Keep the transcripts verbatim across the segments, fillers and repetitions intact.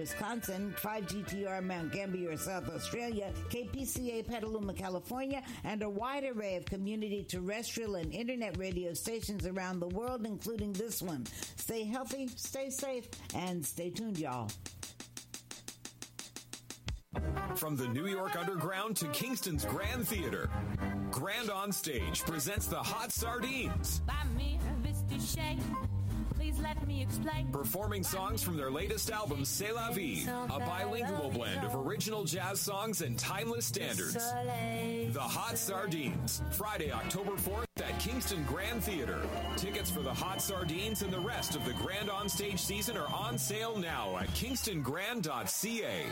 Wisconsin, five G T R Mount Gambier, South Australia, K P C A Petaluma, California, and a wide array of community terrestrial and internet radio stations around the world, including this one. Stay healthy, stay safe, and stay tuned, y'all. From the New York Underground to Kingston's Grand Theater, Grand On Stage presents the Hot Sardines. Buy me a Vista shade. Please let me explain. Performing songs from their latest album, C'est La Vie, a bilingual blend of original jazz songs and timeless standards. The Hot Sardines, Friday, October fourth at Kingston Grand Theater. Tickets for the Hot Sardines and the rest of the Grand On Stage season are on sale now at kingston grand dot c a.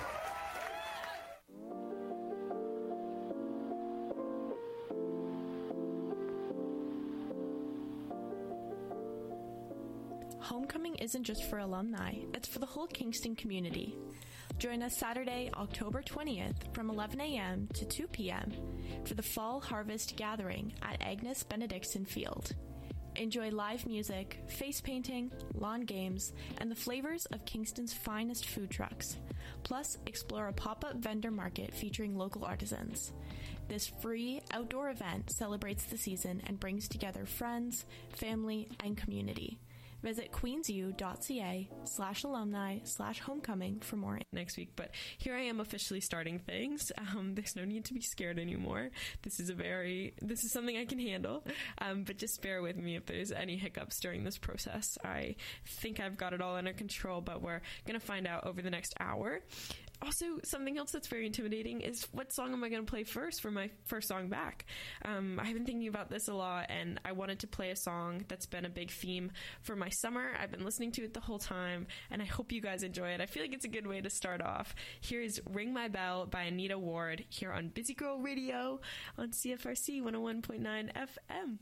Homecoming isn't just for alumni, it's for the whole Kingston community. Join us Saturday, October twentieth from eleven a.m. to two p.m. for the Fall Harvest Gathering at Agnes Benedictson Field. Enjoy live music, face painting, lawn games, and the flavors of Kingston's finest food trucks. Plus, explore a pop-up vendor market featuring local artisans. This free outdoor event celebrates the season and brings together friends, family, and community. Visit queensu.ca slash alumni slash homecoming for more next week. But here I am officially starting things. Um, there's no need to be scared anymore. This is a very, this is something I can handle. Um, but just bear with me if there's any hiccups during this process. I think I've got it all under control, but we're going to find out over the next hour. Also, something else that's very intimidating is what song am I going to play first for my first song back? Um, I've been thinking about this a lot, and I wanted to play a song that's been a big theme for my summer. I've been listening to it the whole time, and I hope you guys enjoy it. I feel like it's a good way to start off. Here is Ring My Bell by Anita Ward here on Busy Girl Radio on C F R C one oh one point nine F M.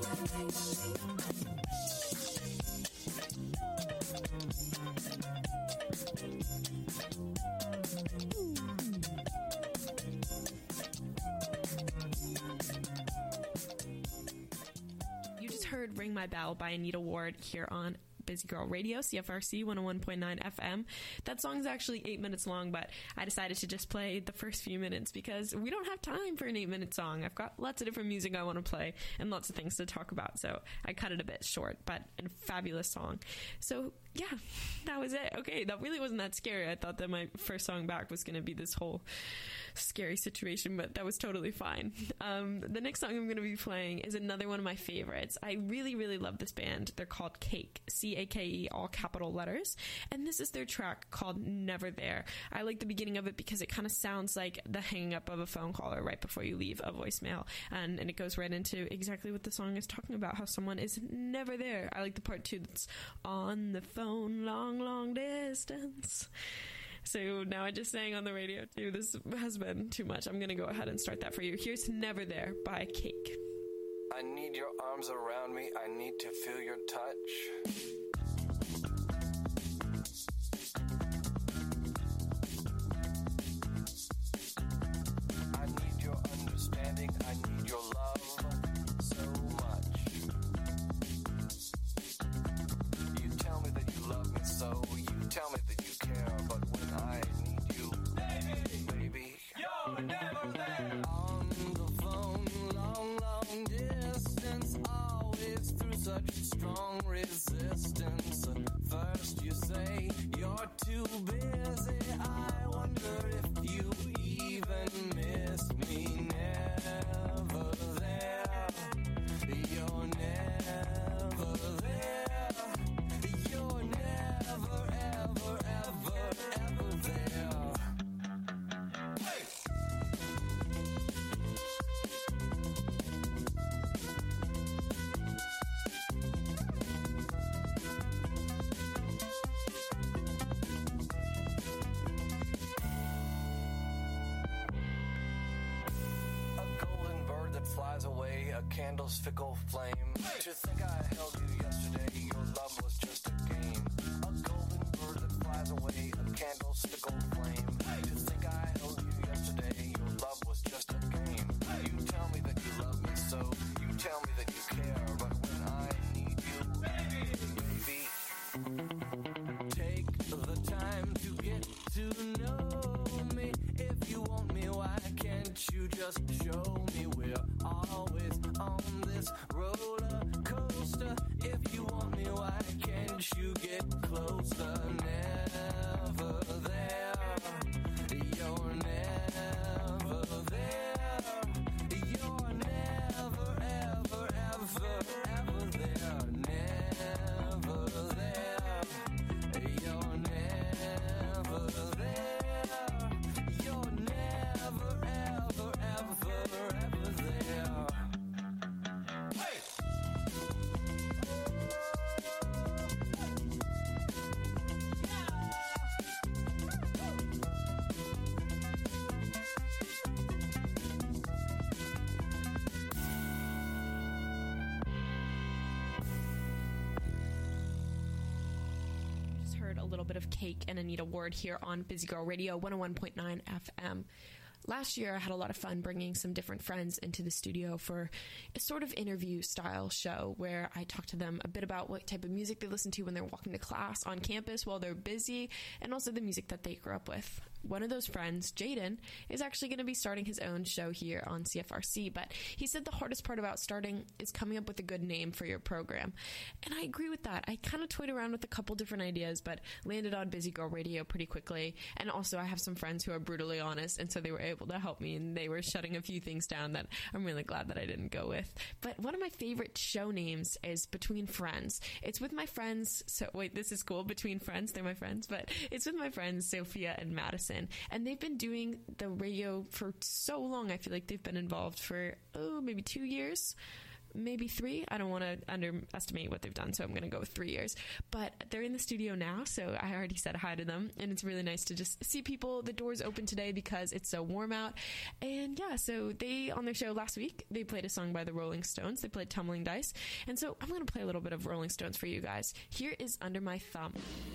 Heard Ring My Bell by Anita Ward here on Busy Girl Radio, C F R C one oh one point nine F M. That song is actually eight minutes long, but I decided to just play the first few minutes because we don't have time for an eight minute song. I've got lots of different music I want to play and lots of things to talk about, so I cut it a bit short, but a fabulous song. So yeah, that was it. Okay, that really wasn't that scary. I thought that my first song back was going to be this whole scary situation, but that was totally fine. Um, the next song I'm going to be playing is another one of my favorites. I really, really love this band. They're called Cake, C A K E, all capital letters, and this is their track called Never There. I like the beginning of it because it kind of sounds like the hanging up of a phone call or right before you leave a voicemail, and, and it goes right into exactly what the song is talking about, how someone is never there. I like the part too that's on the phone, long, long distance. So now I just sang on the radio too. This has been too much. I'm going to go ahead and start that for you. Here's Never There by Cake. I need your arms around me. I need to feel your touch. I need your understanding. I need your love so much. You tell me that you love me so. You tell me that you care, but when I need you, baby, baby, you're never there. On the phone, long, long distance, always through such strong resistance. First you say you're too busy. I wonder if you even miss me. Never there. You're never there. You're never, ever, ever, ever there. Hey! Flies away, a candle's fickle flame. Hey! To think I held you yesterday, your love was just a game. A golden bird that flies away, a candle's fickle flame. Hey! To think I held you yesterday, your love was just a game. Hey! You tell me that you love me so, you tell me that you care, but when I need you, baby, baby, take the time to get to know me. If you want me, why can't you just show me? We're always on this roller coaster. If you want me, why can't you get closer? Never there. You're never there. You're never, ever, ever, ever there. Never there. You're never there. You're never, ever, ever, ever there. Hey! Just heard a little bit of Cake and Anita Ward here on Busy Girl Radio one oh one point nine F M. Last year, I had a lot of fun bringing some different friends into the studio for a sort of interview style show where I talk to them a bit about what type of music they listen to when they're walking to class on campus while they're busy, and also the music that they grew up with. One of those friends, Jaden, is actually going to be starting his own show here on C F R C, but he said the hardest part about starting is coming up with a good name for your program. And I agree with that. I kind of toyed around with a couple different ideas, but landed on Busy Girl Radio pretty quickly. And also I have some friends who are brutally honest, and so they were able to help me, and they were shutting a few things down that I'm really glad that I didn't go with. But one of my favorite show names is Between Friends. It's with my friends, so wait, this is cool, Between Friends, they're my friends, but it's with my friends Sophia and Madison. And they've been doing the radio for so long. I feel like they've been involved for, oh, maybe two years. maybe three. I don't want to underestimate what they've done, so I'm going to go with three years. But they're in the studio now, so I already said hi to them, and it's really nice to just see people. The doors open today because it's so warm out. And yeah, so they, on their show last week, they played a song by the Rolling Stones. They played Tumbling Dice. And so I'm going to play a little bit of Rolling Stones for you guys. Here is Under My Thumb.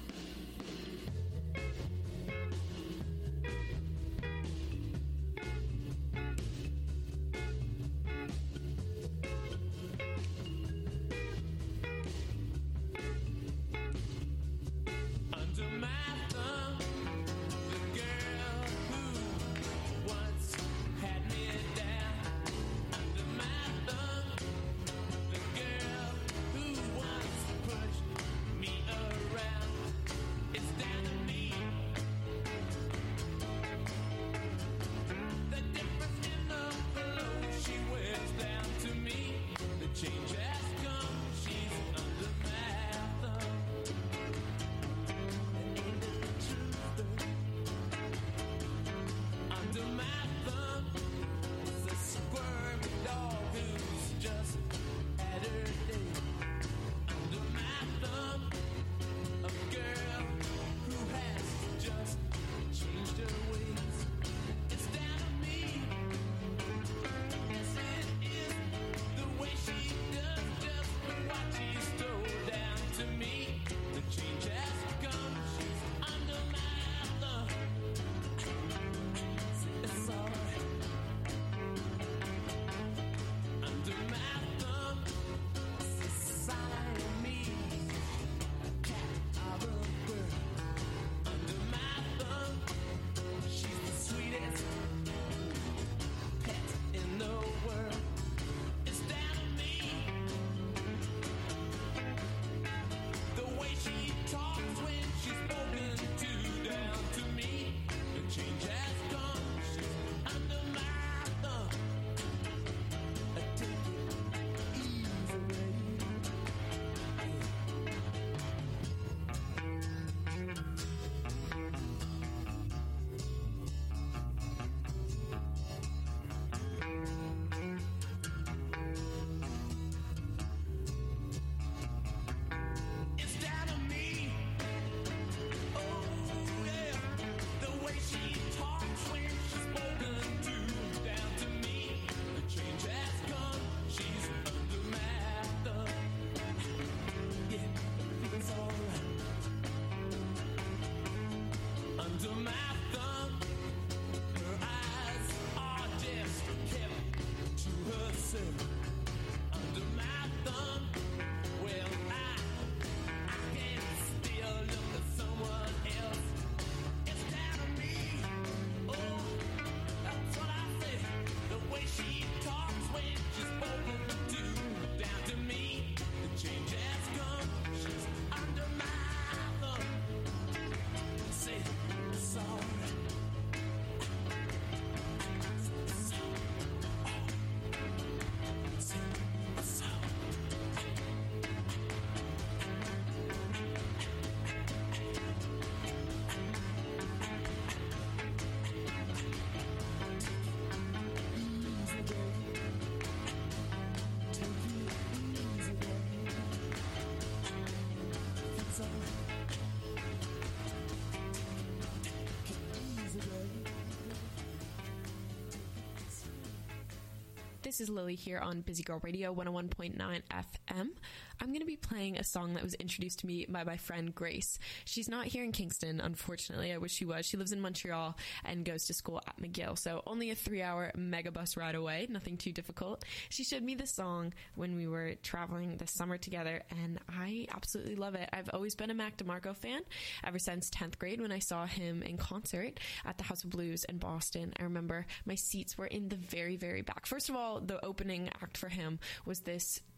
This is Lily here on Busy Girl Radio one oh one point nine F M. I'm going to be playing a song that was introduced to me by my friend Grace. She's not here in Kingston, unfortunately. I wish she was. She lives in Montreal and goes to school at McGill, so only a three-hour mega bus ride away, nothing too difficult. She showed me this song when we were traveling this summer together, and I absolutely love it. I've always been a Mac DeMarco fan ever since tenth grade when I saw him in concert at the House of Blues in Boston. I remember my seats were in the very, very back. First of all, the opening act for him was this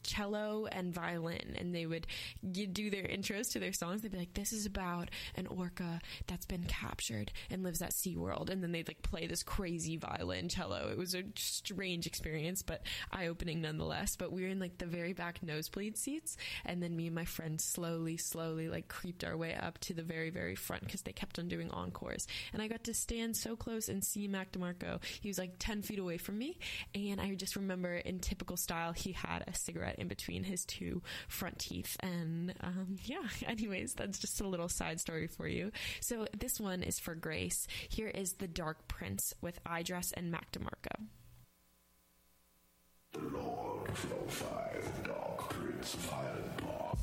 cello and violin, and they would do their intros to their songs. They'd be like, this is about an orca that's been captured and lives at SeaWorld. And then they'd like play this crazy violin cello. It was a strange experience, but eye-opening nonetheless. But we were in like the very back nosebleed seats. And then me and my friend slowly, slowly like creeped our way up to the very, very front because they kept on doing encores. And I got to stand so close and see Mac DeMarco. He was like ten feet away from me. And I just remember in typical style, he had a cigarette in between his two front teeth. And um, yeah, anyways, that's just a little side story for you. So this one is for Grace. Here is The Dark Prince with iDress and Mac DeMarco. The Lord of Five, Dark Prince of Highland Park.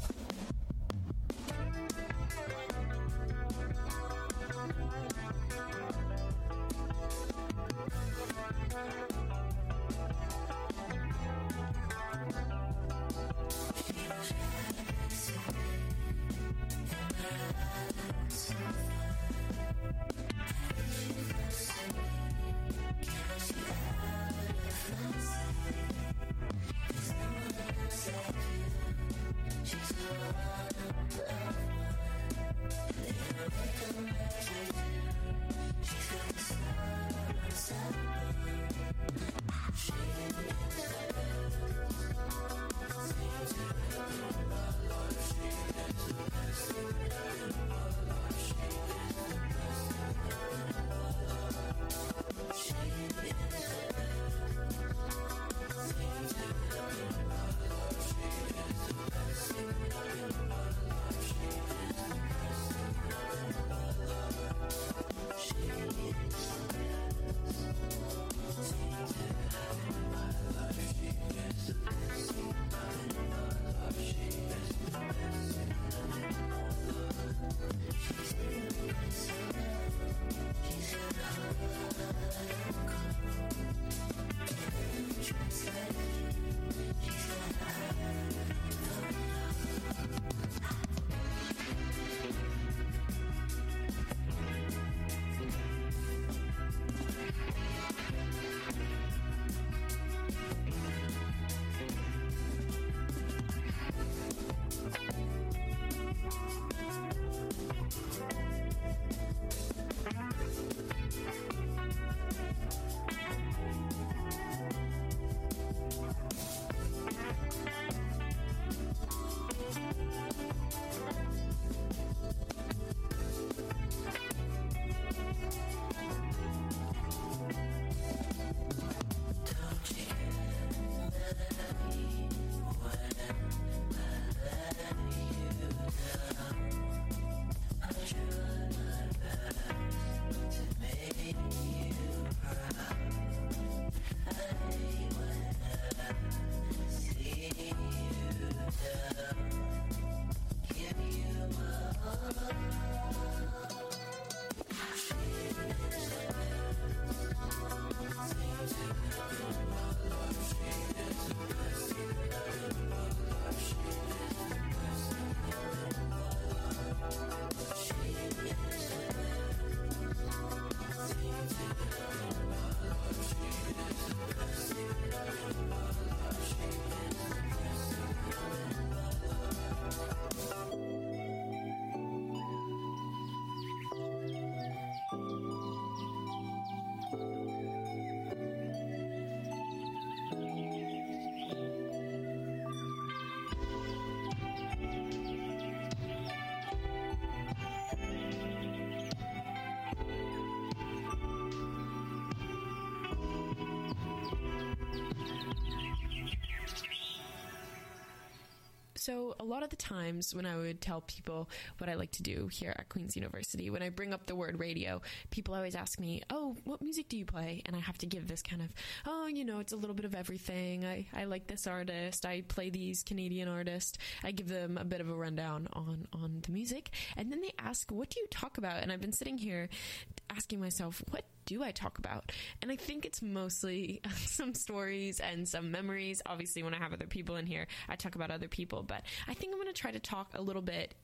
So a lot of the times when I would tell people what I like to do here at Queen's University, when I bring up the word radio, people always ask me, oh, what music do you play? And I have to give this kind of, oh, you know, it's a little bit of everything. I, I like this artist. I play these Canadian artists. I give them a bit of a rundown on, on the music. And then they ask, what do you talk about? And I've been sitting here asking myself, what do I talk about? And I think it's mostly some stories and some memories. Obviously, when I have other people in here, I talk about other people. But I think I'm going to try to talk a little bit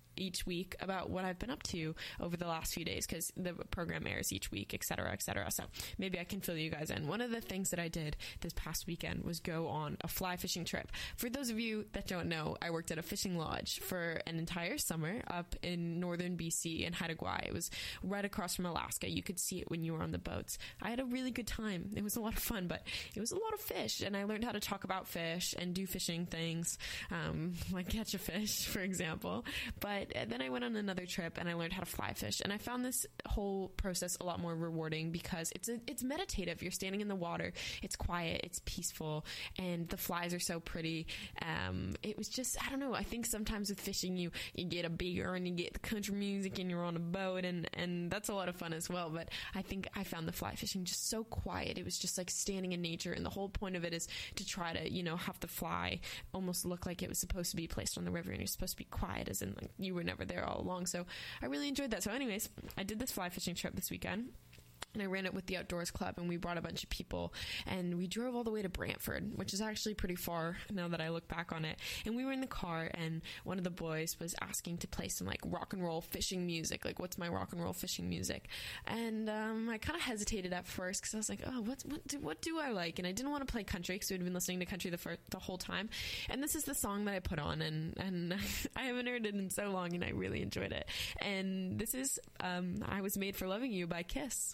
each week about what I've been up to over the last few days, because the program airs each week, et cetera, et cetera. So maybe I can fill you guys in. One of the things that I did this past weekend was go on a fly fishing trip. For those of you that don't know, I worked at a fishing lodge for an entire summer up in northern B C in Haida Gwaii. It was right across from Alaska. You could see it when you were on the boats. I had a really good time. It was a lot of fun, but it was a lot of fish, and I learned how to talk about fish and do fishing things, um, like catch a fish, for example. But then I went on another trip and I learned how to fly fish, and I found this whole process a lot more rewarding because it's a, it's meditative. You're standing in the water, it's quiet, it's peaceful, and the flies are so pretty. Um, it was just, I don't know, I think sometimes with fishing you, you get a beer and you get the country music and you're on a boat, and, and that's a lot of fun as well. But I think I found the fly fishing just so quiet. It was just like standing in nature, and the whole point of it is to try to, you know, have the fly almost look like it was supposed to be placed on the river, and you're supposed to be quiet, as in like you were never there all along. So I really enjoyed that. So anyways, I did this fly fishing trip this weekend, and I ran it with the Outdoors Club, and we brought a bunch of people, and we drove all the way to Brantford, which is actually pretty far now that I look back on it. And we were in the car, and one of the boys was asking to play some like rock and roll fishing music, like what's my rock and roll fishing music? And um, I kind of hesitated at first because I was like, oh, what what do, what do I like? And I didn't want to play country because we'd been listening to country the fir- the whole time. And this is the song that I put on, and and I haven't heard it in so long, and I really enjoyed it. And this is um, I Was Made for Loving You by Kiss.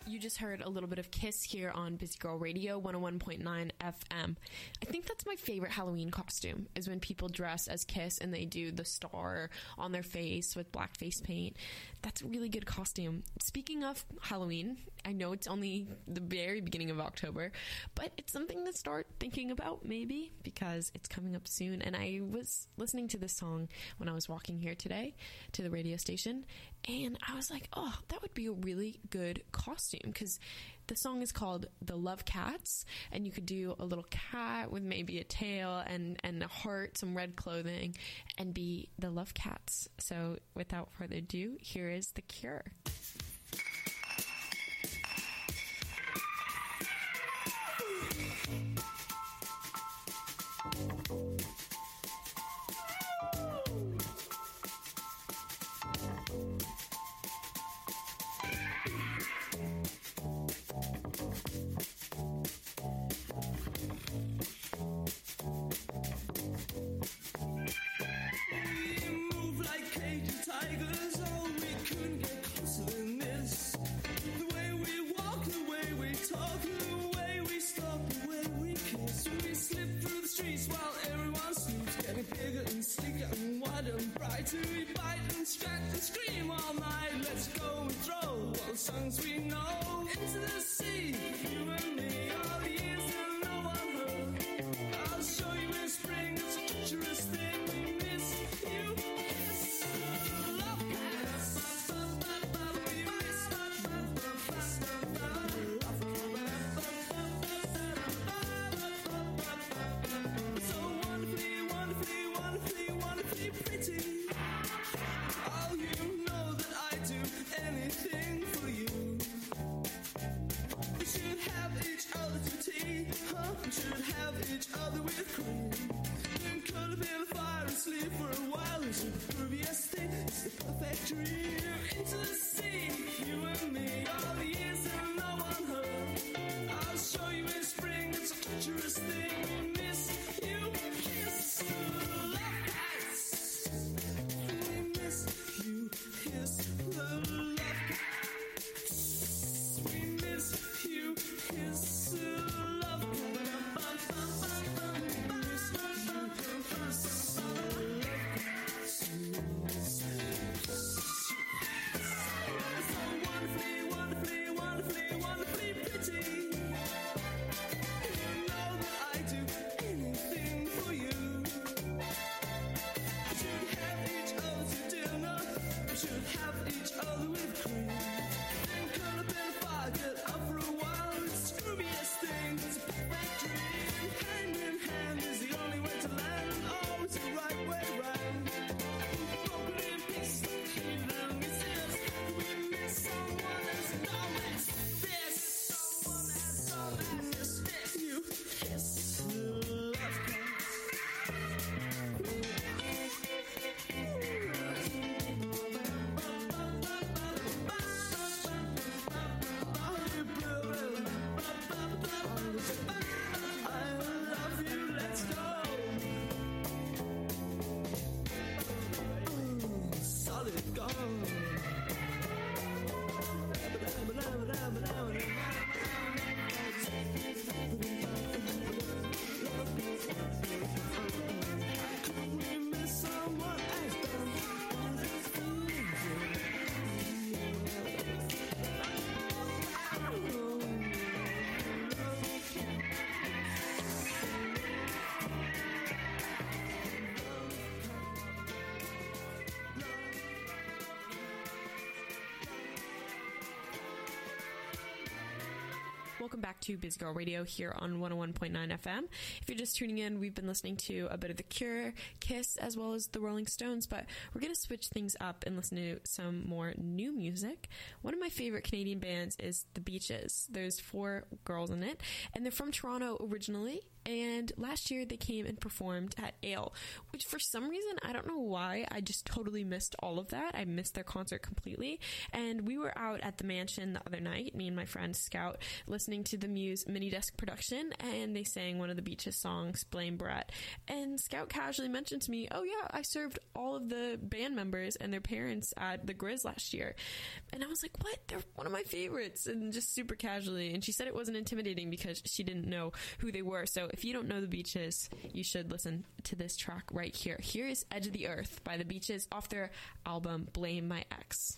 You just heard a little bit of Kiss here on Busy Girl Radio, one oh one point nine F M. I think that's my favorite Halloween costume, is when people dress as Kiss and they do the star on their face with black face paint. That's a really good costume. Speaking of Halloween, I know it's only the very beginning of October, but it's something to start thinking about maybe, because it's coming up soon. And I was listening to this song when I was walking here today to the radio station, and I was like, oh, that would be a really good costume, because the song is called The Love Cats, and you could do a little cat with maybe a tail and, and a heart, some red clothing, and be the Love Cats. So without further ado, here is The Cure. We bite and scratch and scream all night. Let's go and throw all the songs we know into the sea. You and me, all the years that no one heard. I'll show you in spring, it's a treacherous thing. We miss you. Yes, love cats. We miss so wonderfully, wonderfully, wonderfully, wonderfully pretty. Anything for you. We should have each other to tea, huh? We should have each other with cream. Then cut a bit of fire and sleep for a while. It's the previous thing, it's the perfect dream. Into the sea, you and me, all the years that no one heard. I'll show you in spring, it's a treacherous thing. We miss you, kiss the love cats. We miss you, kiss the love. Welcome back to Busy Girl Radio here on one oh one point nine F M. If you're just tuning in, we've been listening to a bit of The Cure, Kiss, as well as the Rolling Stones, but we're going to switch things up and listen to some more new music. One of my favorite Canadian bands is The Beaches. There's four girls in it, and they're from Toronto originally, And last year they came and performed at Ale, which for some reason, I don't know why, I just totally missed all of that. I missed their concert completely. And we were out at the Mansion the other night, me and my friend Scout, listening to the Muse mini desk production, and they sang one of the Beaches songs, Blame Brett. And Scout casually mentioned to me, oh yeah, I served all of the band members and their parents at the Grizz last year. And I was like, what? They're one of my favorites. And just super casually. And she said it wasn't intimidating because she didn't know who they were. So if you don't know the Beaches, you should listen to this track right here. Here is Edge of the Earth by the Beaches off their album Blame My Ex.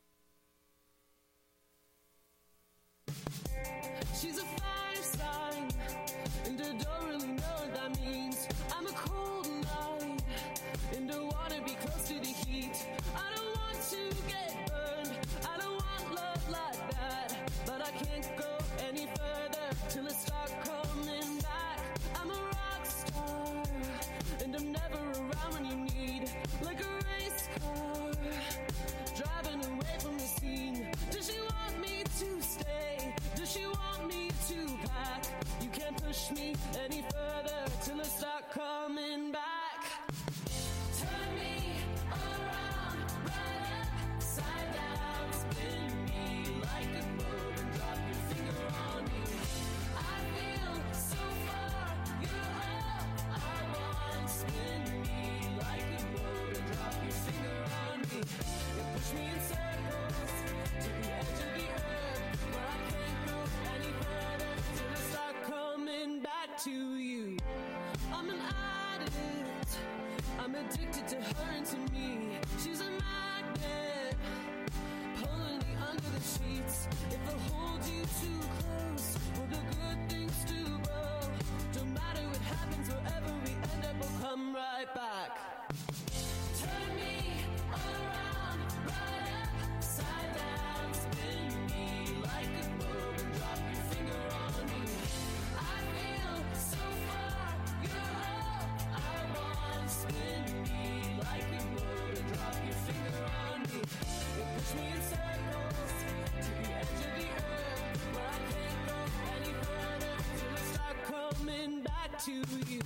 She's a fire sign, and I don't really know what that means. I'm a cold night, and I wanna be close to the heat. I don't want to get burned, I don't want love like that, but I can't go any further till I start coming back. I'm a rock star, and I'm never around when you need, like a race car, driving away from the scene. Does she want me to stay? Does she want me to pack? You can't push me any further till I start coming back. Turn me around, right upside down, spin me like a boat and drop your finger on me. I feel so far, you're all I want. Spin me like a boat and drop your finger on me. You push me in circles to the edge of the earth, where I can't go any further till I start coming back to you. I'm an addict, I'm addicted to her and to me. She's a magnet, pulling me under the sheets. If I hold you too close, will the good things do grow? Don't matter what happens, wherever we end up, we'll come right back. Turn me around, right upside down, spin me like a boat and drop your finger on me. I feel so far, you're all I want. Spin me like a boat and drop your finger on me. You push me in circles to the edge of the earth, where I can't go any further till I start coming back to you.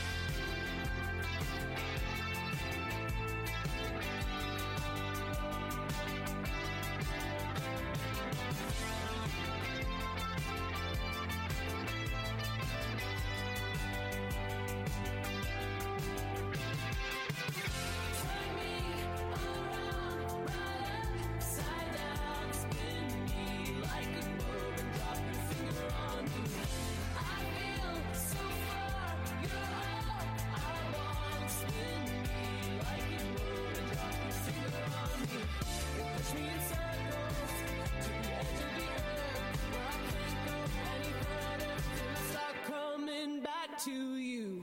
To you.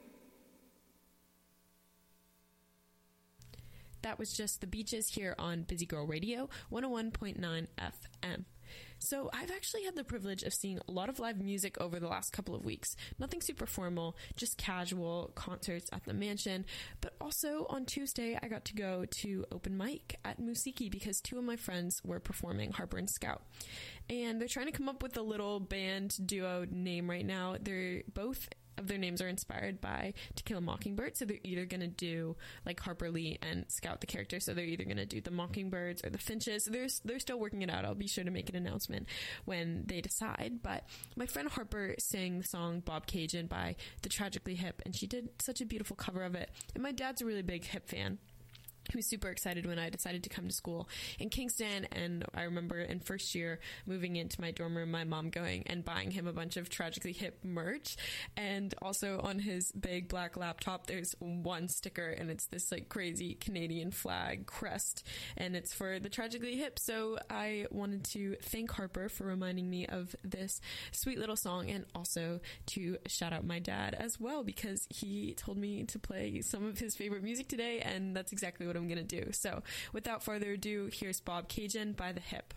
That was just the Beaches here on Busy Girl Radio, one oh one point nine F M. So I've actually had the privilege of seeing a lot of live music over the last couple of weeks. Nothing super formal, just casual concerts at the Mansion. But also on Tuesday, I got to go to open mic at Musiki because two of my friends were performing, Harper and Scout. And they're trying to come up with a little band duo name right now. They're both of their names are inspired by To Kill a Mockingbird, so they're either going to do like Harper Lee and Scout the character, so they're either going to do the Mockingbirds or the Finches. They're, they're still working it out. I'll be sure to make an announcement when they decide, but my friend Harper sang the song Bob Cajun by The Tragically Hip, and she did such a beautiful cover of it, and my dad's a really big Hip fan. He was super excited when I decided to come to school in Kingston, and I remember in first year moving into my dorm room, my mom going and buying him a bunch of Tragically Hip merch, and also on his big black laptop there's one sticker, and it's this like crazy Canadian flag crest, and it's for the Tragically Hip. So I wanted to thank Harper for reminding me of this sweet little song, and also to shout out my dad as well, because he told me to play some of his favorite music today, and that's exactly what I'm gonna do. So without further ado, here's Bob Cajun by The Hip.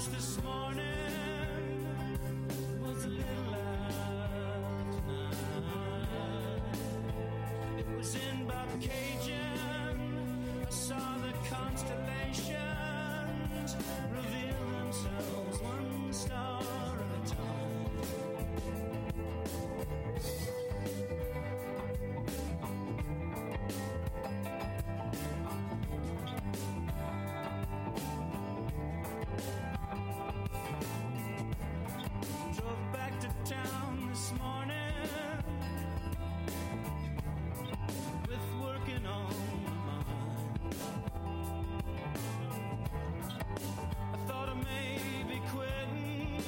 house this morning was a little after nine. It was in Bobcaygeon. I saw the constellations reveal themselves one star at a time. Drove back to town this morning with working on my mind. I thought I may be quitting,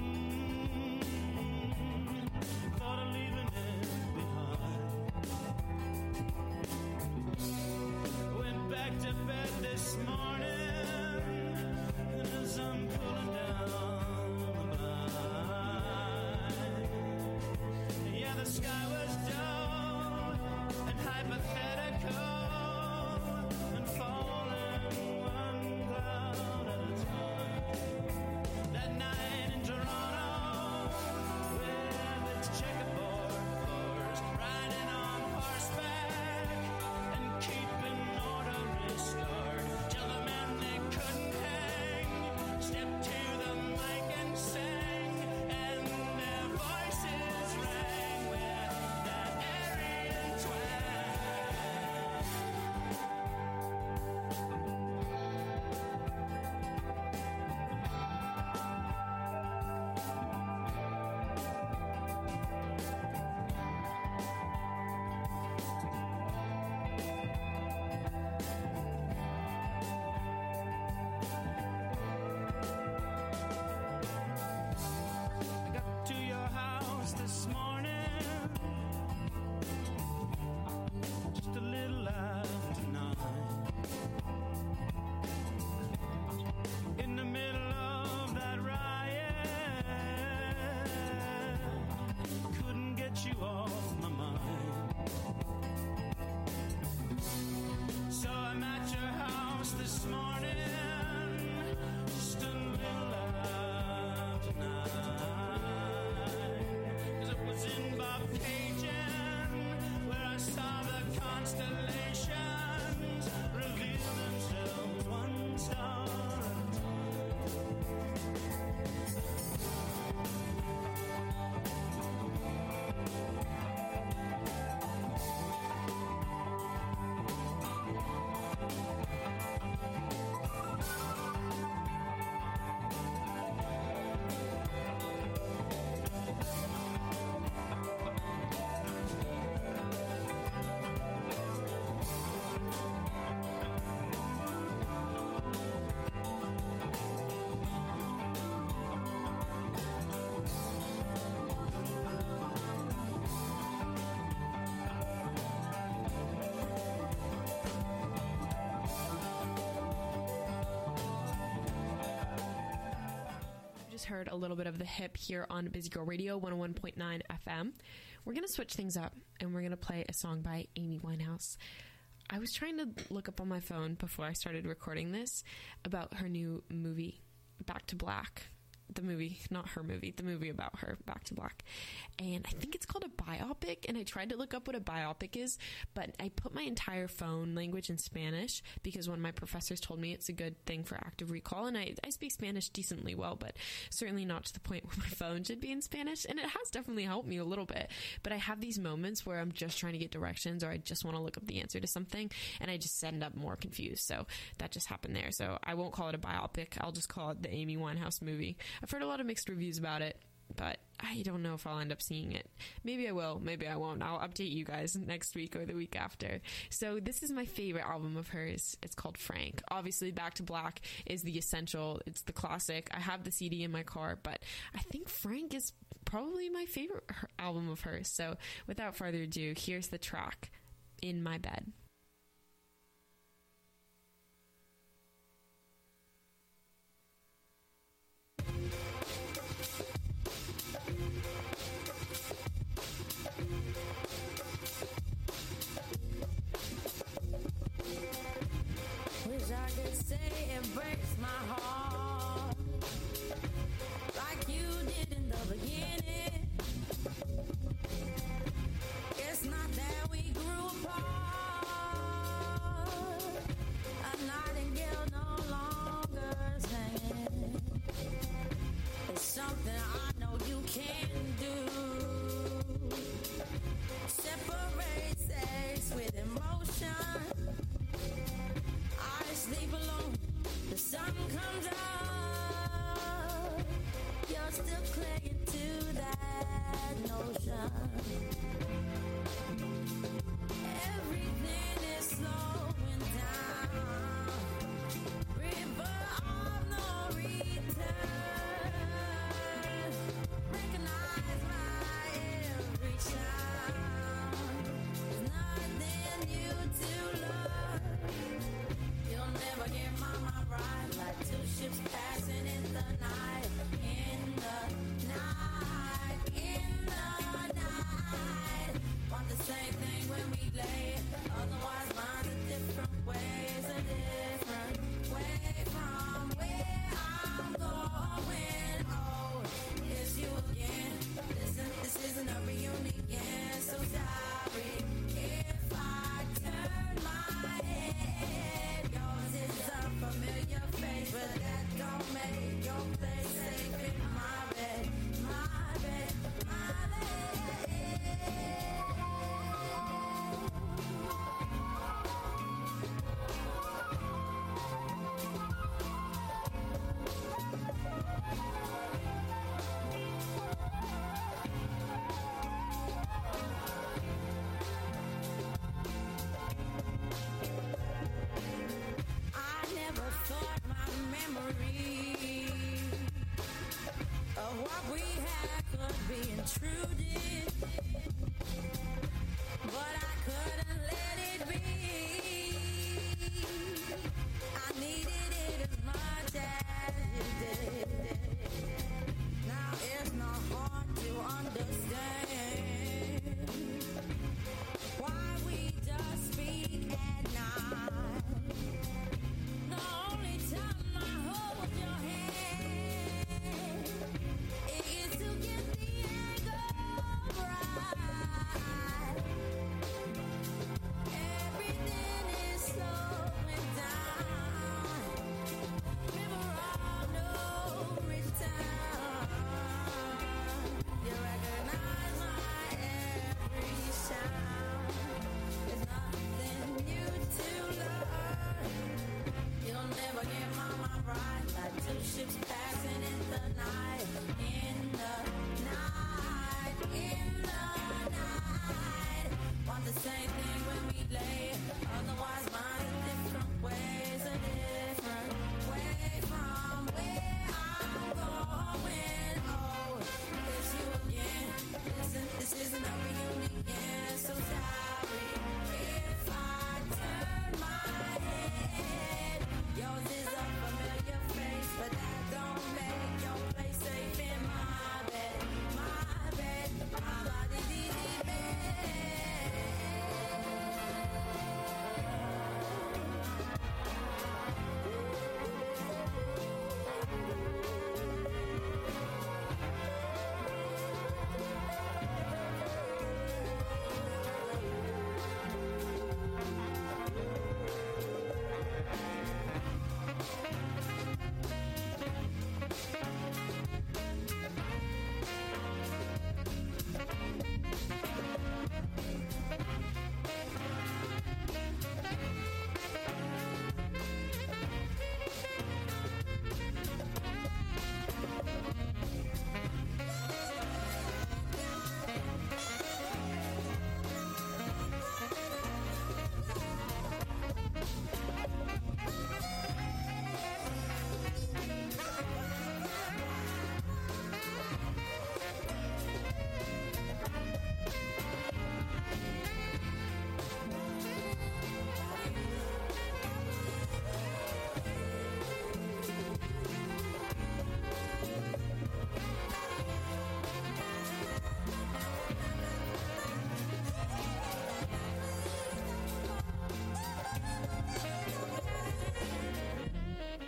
thought of leaving it behind. Went back to bed this morning, and as I'm pulling down the blind, yeah, the sky was dull and hypothetical and falling one cloud at a time. That night in Toronto, with its checkerboard floors, riding on horseback and keeping order restored till the men they couldn't hang stepped to the mic and sang, and their voices rang with that Aryan twang. I got to your house this morning just a little after nine. In the middle of that riot, couldn't get you off my mind. So I'm at your house this morning just a little after nine. 'Cause it was in Bobcaygeon where I saw the constellations reveal themselves one star at a Just heard a little bit of the hip here on Busy Girl Radio one oh one point nine F M. We're going to switch things up and we're going to play a song by Amy Winehouse. I was trying to look up on my phone before I started recording this about her new movie, Back to Black. The movie, not her movie, the movie about her, Back to Black. And I think it's called a biopic, and I tried to look up what a biopic is, but I put my entire phone language in Spanish because one of my professors told me it's a good thing for active recall, and I, I speak Spanish decently well, but certainly not to the point where my phone should be in Spanish, and it has definitely helped me a little bit, but I have these moments where I'm just trying to get directions, or I just want to look up the answer to something, and I just end up more confused, so that just happened there. So I won't call it a biopic, I'll just call it the Amy Winehouse movie. I've heard a lot of mixed reviews about it, but I don't know if I'll end up seeing it. Maybe I will, maybe I won't. I'll update you guys next week or the week after. So this is my favorite album of hers. It's called Frank. Obviously, Back to Black is the essential. It's the classic. I have the C D in my car, but I think Frank is probably my favorite album of hers. So without further ado, here's the track, In My Bed. Wish I could say it breaks my heart like you did in the beginning. It's not that we grew apart. A nightingale no longer singing. It's something I know you can do. Separate sex with emotion. I sleep alone. The sun comes up. You're still clinging to that notion. Everything is slowing down. River of no return. Recognize my every sound. There's nothing new to learn. You'll never get my mind right. Like two ships passing in the night. In the night. In the night. Want the same thing when we lay. Otherwise minds are different ways. A different way from where I'm going. Oh, it's you again. Listen, this isn't a reunion. So sorry if I turn my head. Yours is a familiar face, but that don't make your place safe in my bed. My bed, my I never thought my memory of what we had could be intruded, but I couldn't let it be. I needed it as much as you did. Now it's not hard to understand why we just speak at night. The only time I hold your hand is to get the angle right.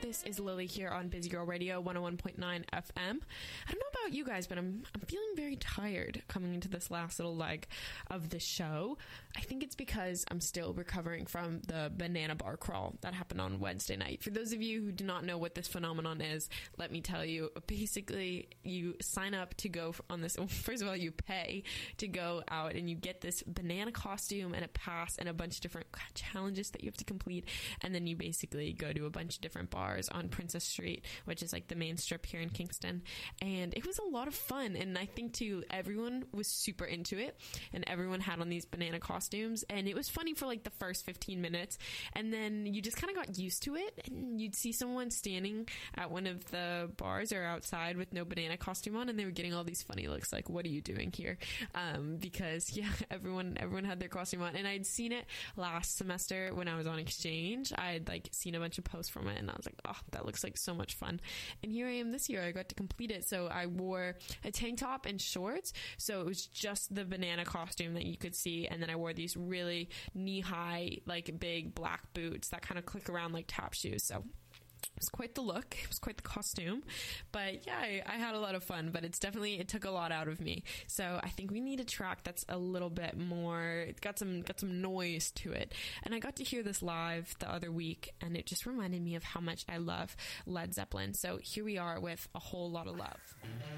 This is Lily here on Busy Girl Radio one oh one point nine F M. I don't know about you guys, but I'm I'm feeling very tired coming into this last little leg of the show. I think it's because I'm still recovering from the banana bar crawl that happened on Wednesday night. For those of you who do not know what this phenomenon is, let me tell you. Basically, you sign up to go on this. Well, first of all, you pay to go out and you get this banana costume and a pass and a bunch of different challenges that you have to complete. And then you basically go to a bunch of different bars on Princess Street, which is like the main strip here in Kingston. And it was a lot of fun. And I think too, everyone was super into it and everyone had on these banana costumes. And it was funny for like the first fifteen minutes. And then you just kind of got used to it. And you'd see someone standing at one of the bars or outside with no banana costume on. And they were getting all these funny looks like, what are you doing here? Um, because yeah, everyone, everyone had their costume on. And I'd seen it last semester when I was on exchange. I'd like seen a bunch of posts from it and I was like, oh, that looks like so much fun. And here I am this year. I got to complete it. So I wore a tank top and shorts. So it was just the banana costume that you could see. And then I wore these really knee-high, like big black boots that kind of click around like tap shoes. So it was quite the look. It was quite the costume. But yeah, I, I had a lot of fun, but it's definitely, it took a lot out of me. So I think we need a track that's a little bit more, it's got some, got some noise to it. And I got to hear this live the other week and it just reminded me of how much I love Led Zeppelin. So here we are with A Whole Lot of Love.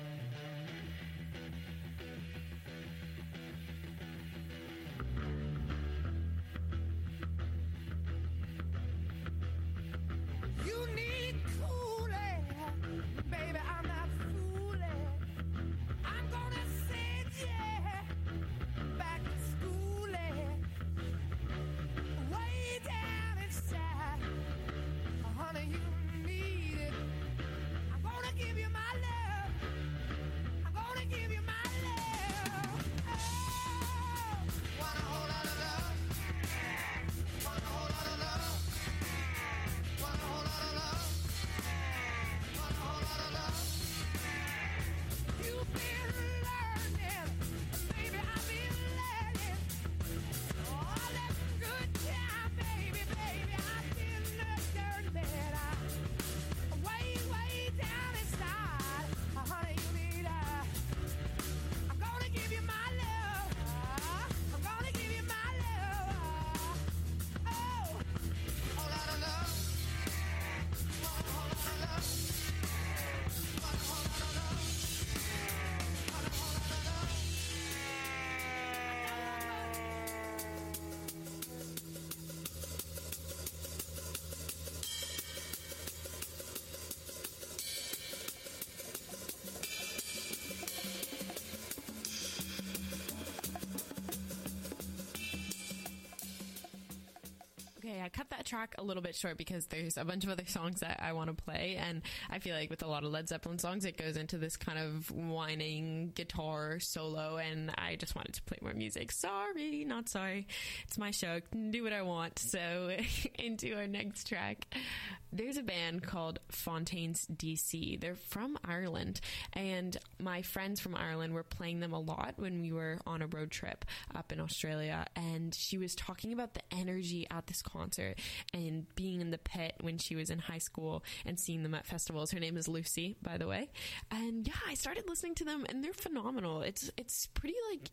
You need cooling, baby, I'm not fooling. I'm gonna send you back to schooling, way down inside. Honey, you need it. I'm gonna give you my love. I'm gonna give you my love. Oh, want a whole lot of love. Want a whole lot of love. Want a whole lot of love. Want a whole lot of love. You've been learning, baby, I've been learning. All that good time, baby, baby, I didn't learn that. I way, way down inside, honey, you need a. I'm gonna give you my love. I'm gonna give you my love. Oh, whole lot of love. Want a whole lot of love. Want a whole lot of love. Want a whole lot of love. Okay, I cut that track a little bit short because there's a bunch of other songs that I want to play, and I feel like with a lot of Led Zeppelin songs, it goes into this kind of whining guitar solo, and I just wanted to play more music. Sorry, not sorry. It's my show. I can do what I want. So, into our next track. There's a band called Fontaines D C. They're from Ireland, and my friends from Ireland were playing them a lot when we were on a road trip up in Australia, and she was talking about the energy at this concert and being in the pit when she was in high school and seeing them at festivals. Her name is Lucy, by the way. And yeah, I started listening to them and they're phenomenal. It's it's pretty like,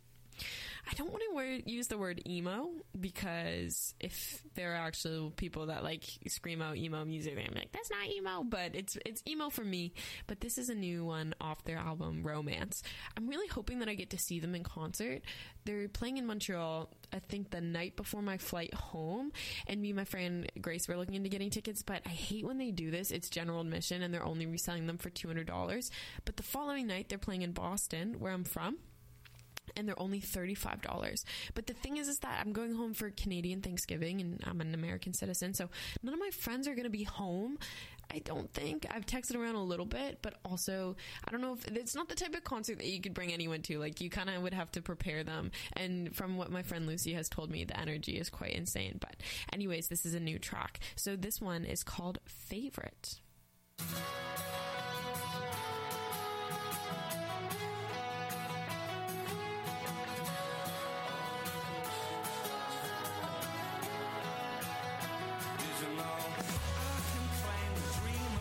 I don't want to word, use the word emo, because if there are actual people that like scream out emo music, I'm like, that's not emo, but it's it's emo for me. But this is a new one off their album Romance. I'm really hoping that I get to see them in concert. They're playing in Montreal, I think the night before my flight home, and me and my friend Grace were looking into getting tickets, but I hate when they do this. It's general admission and they're only reselling them for two hundred dollars. But the following night they're playing in Boston, where I'm from, and they're only thirty-five dollars. But the thing is, is that I'm going home for Canadian Thanksgiving, and I'm an American citizen, so none of my friends are going to be home. I don't think. I've texted around a little bit, but also, I don't know if it's not the type of concert that you could bring anyone to. Like, you kind of would have to prepare them. And from what my friend Lucy has told me, the energy is quite insane. But anyways, this is a new track. So this one is called Favorite. Did you know I can claim the dream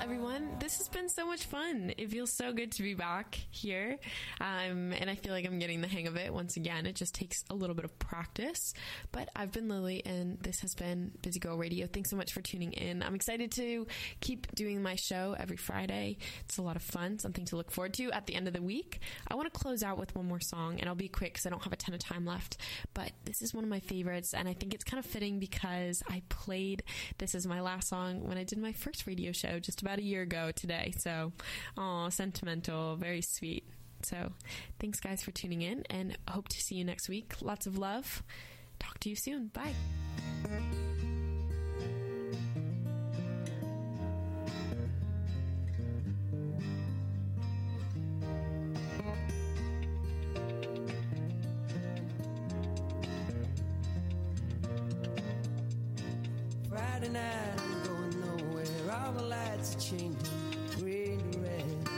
everyone. This has been so much fun. It feels so good to be back here. Um, and I feel like I'm getting the hang of it once again. It just takes a little bit of practice. But I've been Lily, and this has been Busy Girl Radio. Thanks so much for tuning in. I'm excited to keep doing my show every Friday. It's a lot of fun, something to look forward to at the end of the week. I want to close out with one more song, and I'll be quick because I don't have a ton of time left. But this is one of my favorites, and I think it's kind of fitting because I played this as my last song when I did my first radio show just about a year ago today. So, oh, sentimental, very sweet. So, thanks guys for tuning in, and hope to see you next week. Lots of love. Talk to you soon. Bye. Friday night, I'm going nowhere. All the lights are changing, green to red.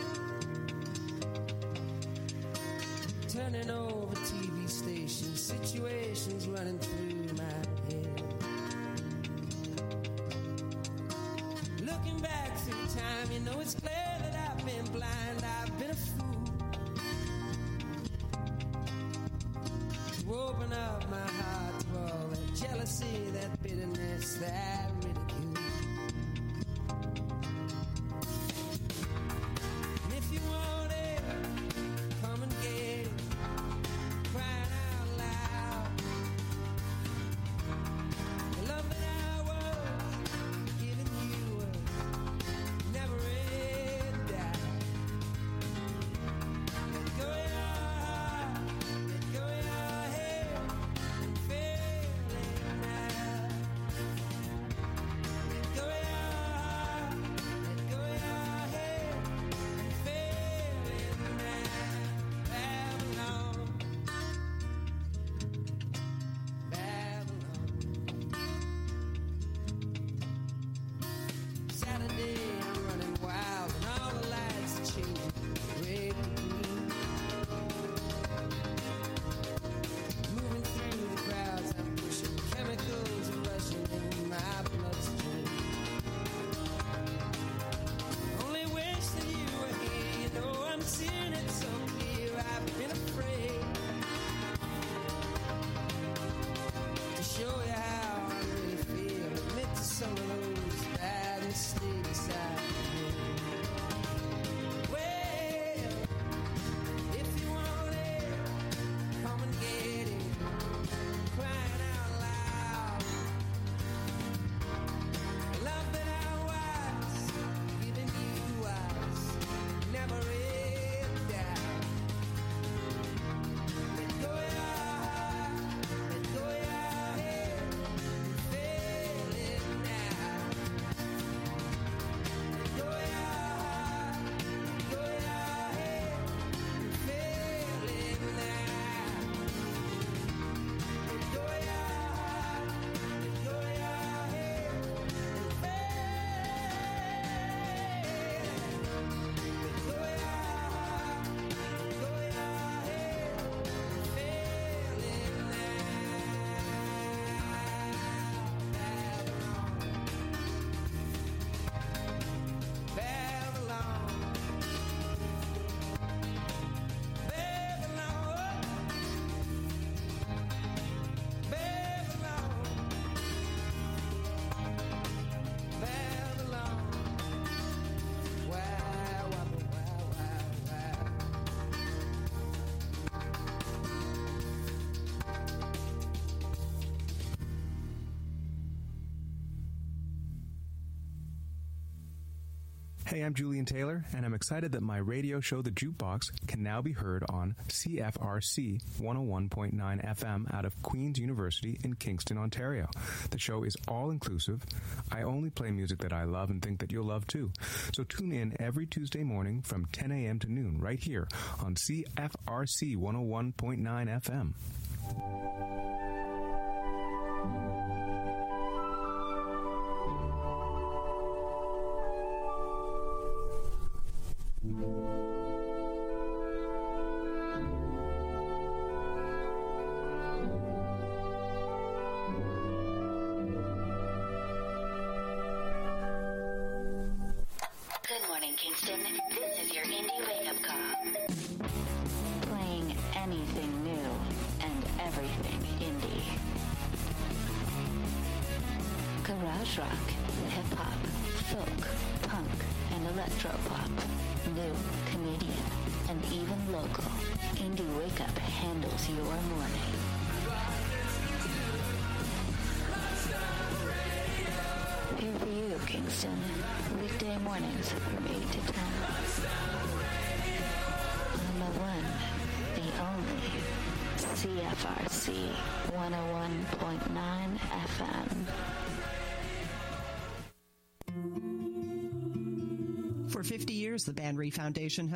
Turning over T V stations, situations running through my head. Looking back through time, you know it's clear that I've been blind, I've been a fool. To open up my heart to all that jealousy, that bitterness, that ridicule. And if you want it, come and get it, crying out loud. The love that I was giving you was never in doubt. Let go your heart, let go your head, and feel it now. Let go your heart, let go your head, and feel it now. Babylon, Babylon. Saturday, I'm running wild, and all the lights are changing, red to green. Moving through the crowds, I'm pushing chemicals are rushing in my bloodstream. Only wish that you were here. You know I'm seeing it so clear. I've been afraid to show you how I really feel. Admit to some of those bad mistakes I made. Well, if you want it, come and get it, crying out loud. The love that I was giving you was never in doubt. Let go your heart, let go your head, and feel it now. Let go your heart, let go your head, and feel it now. Let go your heart, let go your head, and feel it. Let go your heart, let go your head, and feel it now. Babylon, Babylon, Babylon, Babylon. Wow, wow, wow, wow, wow. Hey, I'm Julian Taylor, and I'm excited that my radio show, The Jukebox, can now be heard on C F R C one oh one point nine F M out of Queen's University in Kingston, Ontario. The show is all-inclusive. I only play music that I love and think that you'll love too. So tune in every Tuesday morning from ten a.m. to noon right here on C F R C one oh one point nine F M. garage rock, hip-hop, folk, punk, and electropop. New, Canadian, and even local. Indie Wake Up handles your morning. Here for you, Kingston. Weekday mornings from eight to ten. On the one, the only, C F R C one oh one point nine F M. For fifty years, the Banbury Foundation